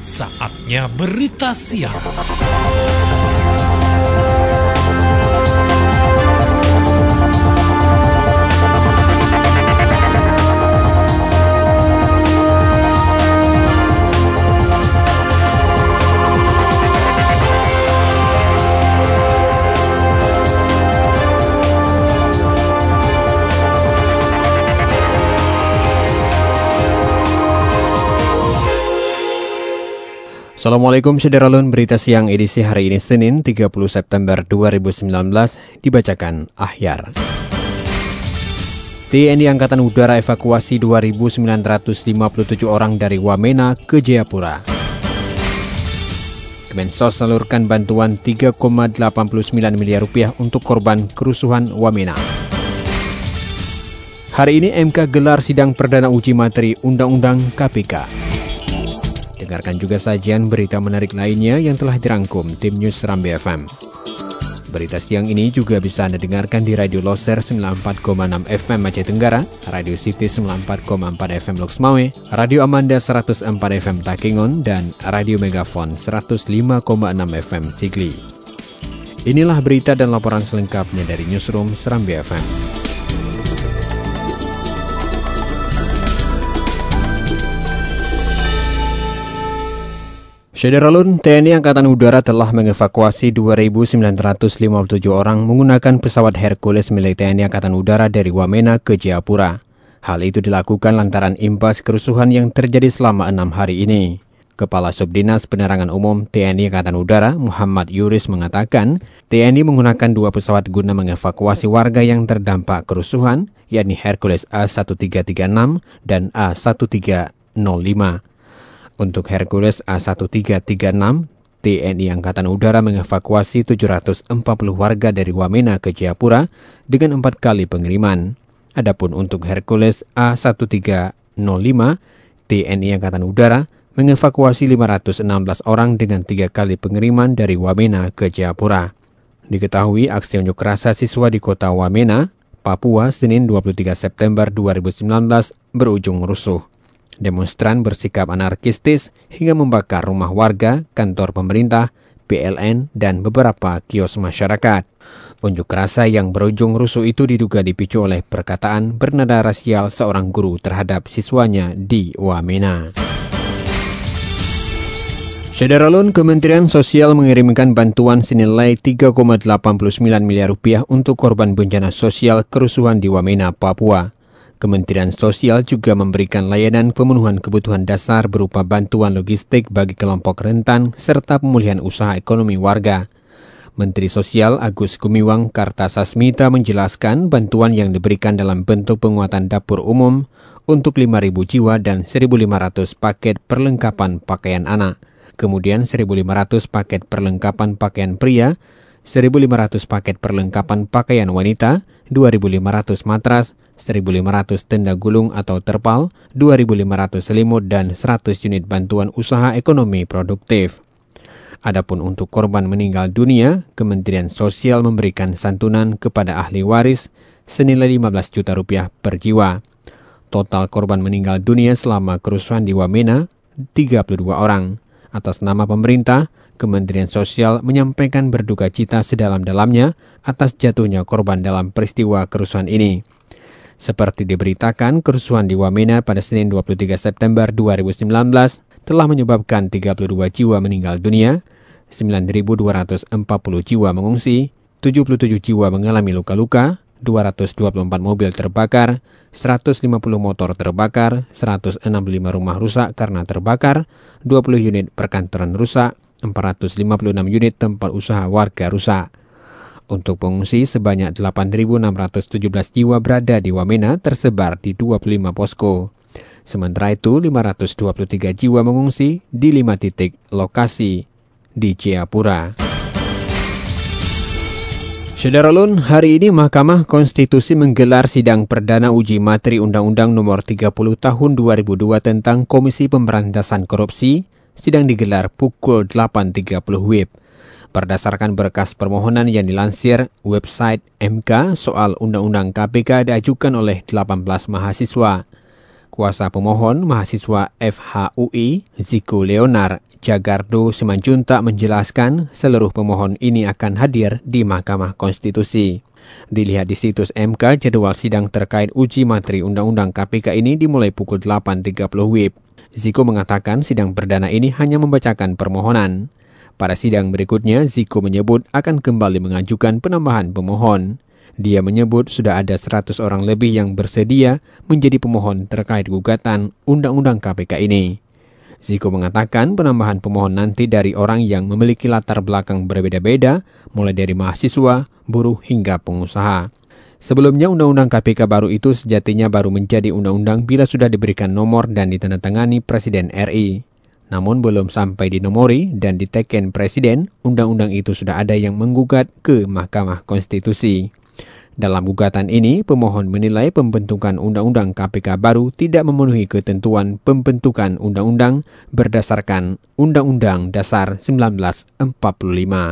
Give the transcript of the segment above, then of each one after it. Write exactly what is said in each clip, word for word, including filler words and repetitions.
Saatnya berita siang. Assalamualaikum Syederalun, berita siang edisi hari ini Senin tiga puluh September dua ribu sembilan belas dibacakan Ahyar. T N I Angkatan Udara evakuasi dua ribu sembilan ratus lima puluh tujuh orang dari Wamena ke Jayapura. Kemensos salurkan bantuan tiga koma delapan sembilan miliar rupiah untuk korban kerusuhan Wamena. Hari ini M K gelar sidang perdana uji materi Undang-Undang K P K. Dengarkan juga sajian berita menarik lainnya yang telah dirangkum tim News Serambi F M. Berita siang ini juga bisa Anda dengarkan di Radio Loser sembilan puluh empat koma enam F M Aceh Tenggara, Radio City sembilan puluh empat koma empat F M Loks Mawai, Radio Amanda seratus empat F M Takengon, dan Radio Megafon seratus lima koma enam F M Sigli. Inilah berita dan laporan selengkapnya dari Newsroom Serambi F M. Syederalun, T N I Angkatan Udara telah mengevakuasi dua ribu sembilan ratus lima puluh tujuh orang menggunakan pesawat Hercules milik T N I Angkatan Udara dari Wamena ke Jayapura. Hal itu dilakukan lantaran imbas kerusuhan yang terjadi selama enam hari ini. Kepala Subdinas Penerangan Umum T N I Angkatan Udara, Muhammad Yuris, mengatakan T N I menggunakan dua pesawat guna mengevakuasi warga yang terdampak kerusuhan, yakni Hercules A seribu tiga ratus tiga puluh enam dan A seribu tiga ratus lima. Untuk Hercules A seribu tiga ratus tiga puluh enam, T N I Angkatan Udara mengevakuasi tujuh ratus empat puluh warga dari Wamena ke Jayapura dengan empat kali pengiriman. Adapun untuk Hercules A seribu tiga ratus lima, T N I Angkatan Udara mengevakuasi lima ratus enam belas orang dengan tiga kali pengiriman dari Wamena ke Jayapura. Diketahui aksi unjuk rasa siswa di kota Wamena, Papua, Senin dua puluh tiga September dua ribu sembilan belas berujung rusuh. Demonstran bersikap anarkistis hingga membakar rumah warga, kantor pemerintah, P L N, dan beberapa kios masyarakat. Unjuk rasa yang berujung rusuh itu diduga dipicu oleh perkataan bernada rasial seorang guru terhadap siswanya di Wamena. Syederalun, Kementerian Sosial mengirimkan bantuan senilai tiga koma delapan sembilan miliar rupiah untuk korban bencana sosial kerusuhan di Wamena, Papua. Kementerian Sosial juga memberikan layanan pemenuhan kebutuhan dasar berupa bantuan logistik bagi kelompok rentan serta pemulihan usaha ekonomi warga. Menteri Sosial Agus Gumiwang Kartasasmita menjelaskan bantuan yang diberikan dalam bentuk penguatan dapur umum untuk lima ribu jiwa dan seribu lima ratus paket perlengkapan pakaian anak. Kemudian seribu lima ratus paket perlengkapan pakaian pria, seribu lima ratus paket perlengkapan pakaian wanita, dua ribu lima ratus matras, seribu lima ratus tenda gulung atau terpal, dua ribu lima ratus selimut, dan seratus unit bantuan usaha ekonomi produktif. Adapun untuk korban meninggal dunia, Kementerian Sosial memberikan santunan kepada ahli waris senilai lima belas juta rupiah per jiwa. Total korban meninggal dunia selama kerusuhan di Wamena, tiga puluh dua orang. Atas nama pemerintah, Kementerian Sosial menyampaikan berduka cita sedalam-dalamnya atas jatuhnya korban dalam peristiwa kerusuhan ini. Seperti diberitakan, kerusuhan di Wamena pada Senin dua puluh tiga September dua ribu sembilan belas telah menyebabkan tiga puluh dua jiwa meninggal dunia, sembilan ribu dua ratus empat puluh jiwa mengungsi, tujuh puluh tujuh jiwa mengalami luka-luka, dua ratus dua puluh empat mobil terbakar, seratus lima puluh motor terbakar, seratus enam puluh lima rumah rusak karena terbakar, dua puluh unit perkantoran rusak, empat ratus lima puluh enam unit tempat usaha warga rusak. Untuk pengungsi, sebanyak delapan ribu enam ratus tujuh belas jiwa berada di Wamena tersebar di dua puluh lima posko. Sementara itu, lima ratus dua puluh tiga jiwa mengungsi di lima titik lokasi di Jayapura. Syederalun, hari ini Mahkamah Konstitusi menggelar sidang perdana uji materi Undang-Undang Nomor tiga puluh Tahun dua ribu dua tentang Komisi Pemberantasan Korupsi. Sidang digelar pukul delapan tiga puluh W I B. Berdasarkan berkas permohonan yang dilansir website M K, soal Undang-Undang K P K diajukan oleh delapan belas mahasiswa. Kuasa pemohon, mahasiswa F H U I, Ziko Leonard Jagardo Simanjuntak menjelaskan seluruh pemohon ini akan hadir di Mahkamah Konstitusi. Dilihat di situs M K, jadwal sidang terkait uji materi Undang-Undang K P K ini dimulai pukul delapan tiga puluh W I B. Ziko mengatakan sidang perdana ini hanya membacakan permohonan. Pada sidang berikutnya, Ziko menyebut akan kembali mengajukan penambahan pemohon. Dia menyebut sudah ada seratus orang lebih yang bersedia menjadi pemohon terkait gugatan Undang-Undang K P K ini. Ziko mengatakan penambahan pemohon nanti dari orang yang memiliki latar belakang berbeda-beda, mulai dari mahasiswa, buruh, hingga pengusaha. Sebelumnya, Undang-Undang K P K baru itu sejatinya baru menjadi undang-undang bila sudah diberikan nomor dan ditandatangani Presiden R I. Namun belum sampai dinomori dan diteken Presiden, undang-undang itu sudah ada yang menggugat ke Mahkamah Konstitusi. Dalam gugatan ini, pemohon menilai pembentukan Undang-Undang K P K baru tidak memenuhi ketentuan pembentukan undang-undang berdasarkan Undang-Undang Dasar seribu sembilan ratus empat puluh lima.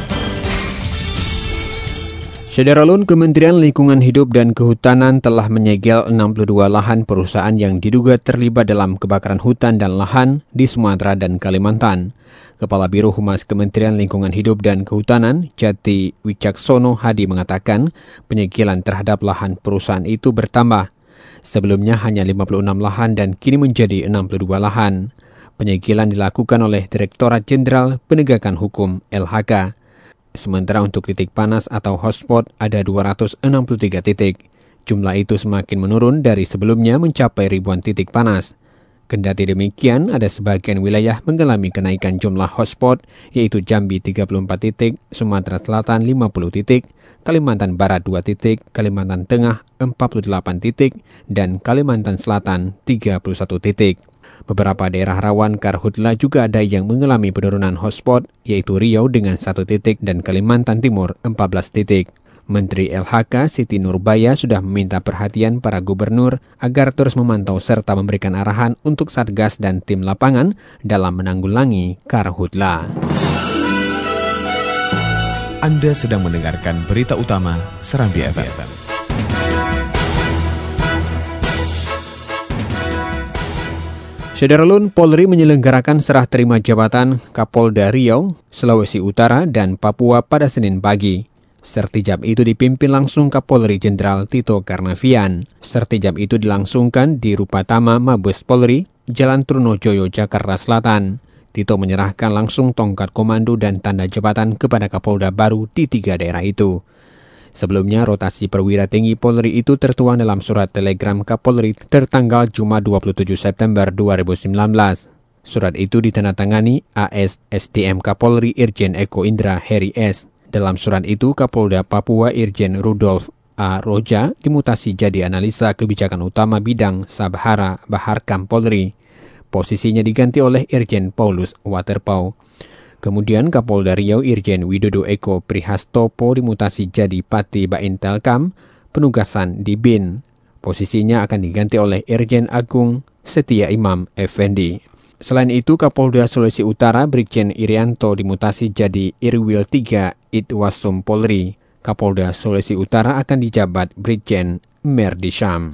Sederalun, Kementerian Lingkungan Hidup dan Kehutanan telah menyegel enam puluh dua lahan perusahaan yang diduga terlibat dalam kebakaran hutan dan lahan di Sumatera dan Kalimantan. Kepala Biro Humas Kementerian Lingkungan Hidup dan Kehutanan, Jati Wicaksono Hadi mengatakan penyegelan terhadap lahan perusahaan itu bertambah. Sebelumnya hanya lima puluh enam lahan dan kini menjadi enam puluh dua lahan. Penyegelan dilakukan oleh Direktorat Jenderal Penegakan Hukum L H K. Sementara untuk titik panas atau hotspot ada dua ratus enam puluh tiga titik. Jumlah itu semakin menurun dari sebelumnya mencapai ribuan titik panas. Kendati demikian, ada sebagian wilayah mengalami kenaikan jumlah hotspot, yaitu Jambi tiga puluh empat titik, Sumatera Selatan lima puluh titik, Kalimantan Barat dua titik, Kalimantan Tengah empat puluh delapan titik, dan Kalimantan Selatan tiga puluh satu titik. Beberapa daerah rawan karhutla juga ada yang mengalami penurunan hotspot, yaitu Riau dengan satu titik dan Kalimantan Timur empat belas titik. Menteri L H K Siti Nurbaya sudah meminta perhatian para gubernur agar terus memantau serta memberikan arahan untuk Satgas dan tim lapangan dalam menanggulangi karhutla. Anda sedang mendengarkan berita utama Serambi F M. Sederalun, Polri menyelenggarakan serah terima jabatan Kapolda Riau, Sulawesi Utara, dan Papua pada Senin pagi. Sertijab itu dipimpin langsung Kapolri Jenderal Tito Karnavian. Sertijab itu dilangsungkan di Rupatama Mabes Polri, Jalan Trunojoyo, Jakarta Selatan. Tito menyerahkan langsung tongkat komando dan tanda jabatan kepada Kapolda baru di tiga daerah itu. Sebelumnya, rotasi perwira tinggi Polri itu tertuang dalam surat telegram Kapolri tertanggal Jumat dua puluh tujuh September dua ribu sembilan belas. Surat itu ditandatangani A S S D M Kapolri Irjen Eko Indra Heri S. Dalam surat itu, Kapolda Papua Irjen Rudolf A. Roja dimutasi jadi analisa kebijakan utama bidang Sabhara Baharkam Polri. Posisinya diganti oleh Irjen Paulus Waterpau. Kemudian Kapolda Riau Irjen Widodo Eko Prihastopo dimutasi jadi Pati Baintelkam, penugasan di B I N. Posisinya akan diganti oleh Irjen Agung Setia Imam Effendi. Selain itu, Kapolda Sulawesi Utara Brigjen Irianto dimutasi jadi Irwil tiga Itwasum Polri. Kapolda Sulawesi Utara akan dijabat Brigjen Merdisham.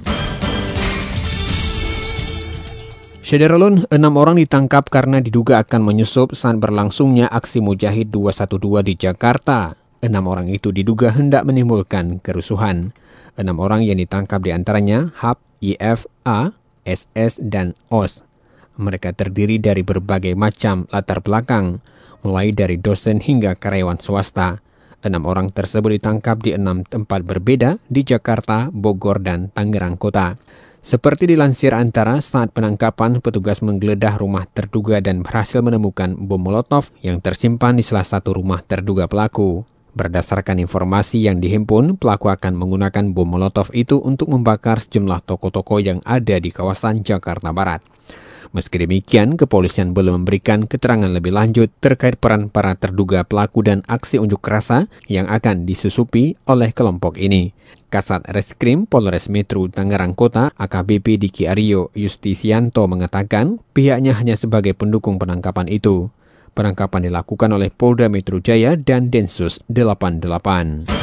Sederalun, enam orang ditangkap karena diduga akan menyusup saat berlangsungnya aksi Mujahid dua satu dua di Jakarta. Enam orang itu diduga hendak menimbulkan kerusuhan. Enam orang yang ditangkap diantaranya H A P, I F, A, S S, dan O S. Mereka terdiri dari berbagai macam latar belakang, mulai dari dosen hingga karyawan swasta. Enam orang tersebut ditangkap di enam tempat berbeda di Jakarta, Bogor, dan Tangerang Kota. Seperti dilansir Antara, saat penangkapan, petugas menggeledah rumah terduga dan berhasil menemukan bom molotov yang tersimpan di salah satu rumah terduga pelaku. Berdasarkan informasi yang dihimpun, pelaku akan menggunakan bom molotov itu untuk membakar sejumlah toko-toko yang ada di kawasan Jakarta Barat. Meski demikian, kepolisian belum memberikan keterangan lebih lanjut terkait peran para terduga pelaku dan aksi unjuk rasa yang akan disusupi oleh kelompok ini. Kasat Reskrim Polres Metro Tangerang Kota A K B P Diki Aryo Justisianto mengatakan pihaknya hanya sebagai pendukung penangkapan itu. Penangkapan dilakukan oleh Polda Metro Jaya dan Densus delapan puluh delapan.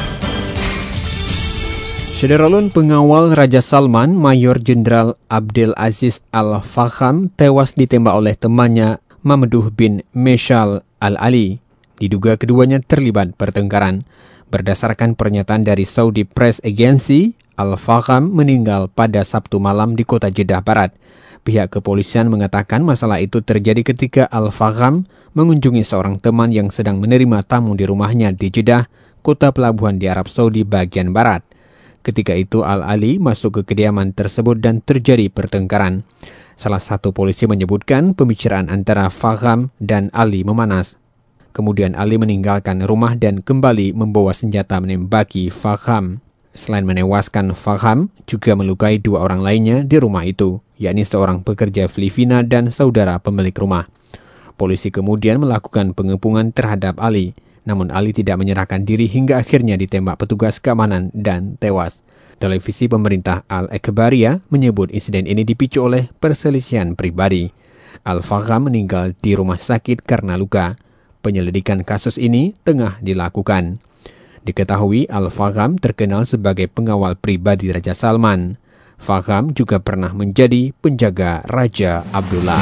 Sederalun, pengawal Raja Salman, Mayor Jenderal Abdel Aziz Al-Faham, tewas ditembak oleh temannya Mamduh bin Meshal Al-Ali. Diduga keduanya terlibat pertengkaran. Berdasarkan pernyataan dari Saudi Press Agency, Al-Fagham meninggal pada Sabtu malam di kota Jeddah Barat. Pihak kepolisian mengatakan masalah itu terjadi ketika Al-Fagham mengunjungi seorang teman yang sedang menerima tamu di rumahnya di Jeddah, kota pelabuhan di Arab Saudi bagian barat. Ketika itu Al-Ali masuk ke kediaman tersebut dan terjadi pertengkaran. Salah satu polisi menyebutkan pembicaraan antara Fagham dan Ali memanas. Kemudian Ali meninggalkan rumah dan kembali membawa senjata menembaki Fagham. Selain menewaskan Fagham, juga melukai dua orang lainnya di rumah itu, yakni seorang pekerja Filipina dan saudara pemilik rumah. Polisi kemudian melakukan pengepungan terhadap Ali, namun Ali tidak menyerahkan diri hingga akhirnya ditembak petugas keamanan dan tewas. Televisi pemerintah Al-Ikhbariyah menyebut insiden ini dipicu oleh perselisihan pribadi. Al-Fagham meninggal di rumah sakit karena luka. Penyelidikan kasus ini tengah dilakukan. Diketahui Al-Fagham terkenal sebagai pengawal pribadi Raja Salman. Fagham juga pernah menjadi penjaga Raja Abdullah.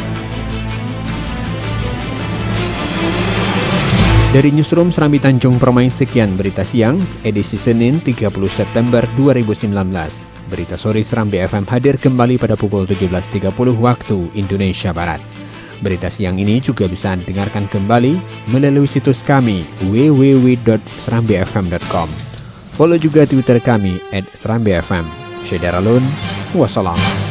Dari Newsroom Serambi Tanjung Permai, sekian berita siang, edisi Senin tiga puluh September dua ribu sembilan belas. Berita sore Serambi F M hadir kembali pada pukul tujuh belas tiga puluh waktu Indonesia Barat. Berita siang ini juga bisa dengarkan kembali melalui situs kami w w w dot serambi f m dot com. Follow juga Twitter kami at serambi f m. Syederalun, wassalam.